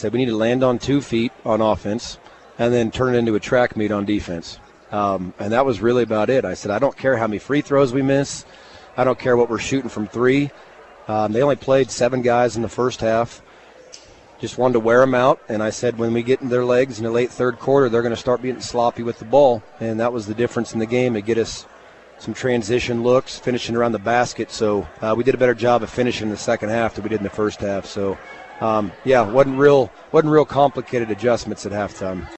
said we need to land on 2 feet on offense and then turn it into a track meet on defense. And that was really about it. I said, I don't care how many free throws we miss. I don't care what we're shooting from 3. They only played 7 guys in the first half. Just wanted to wear them out. And I said when we get in their legs in the late third quarter, they're going to start getting sloppy with the ball. And that was the difference in the game. It get us some transition looks, finishing around the basket. So we did a better job of finishing in the second half than we did in the first half. So, wasn't real complicated adjustments at halftime.